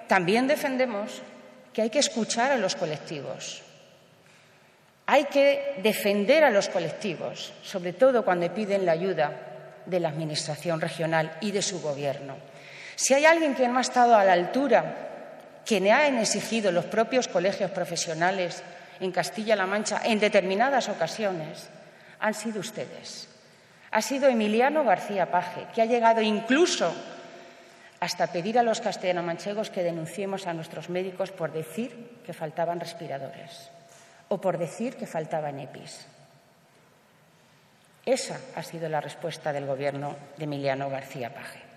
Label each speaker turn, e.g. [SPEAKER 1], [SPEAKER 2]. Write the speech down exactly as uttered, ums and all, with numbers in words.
[SPEAKER 1] también defendemos que hay que escuchar a los colectivos. Hay que defender a los colectivos, sobre todo cuando piden la ayuda de la Administración regional y de su Gobierno. Si hay alguien que no ha estado a la altura, que le han exigido los propios colegios profesionales en Castilla-La Mancha en determinadas ocasiones, han sido ustedes. Ha sido Emiliano García Paje, que ha llegado incluso hasta pedir a los castellanomanchegos que denunciemos a nuestros médicos por decir que faltaban respiradores o por decir que faltaban EPIs. Esa ha sido la respuesta del Gobierno de Emiliano García Paje.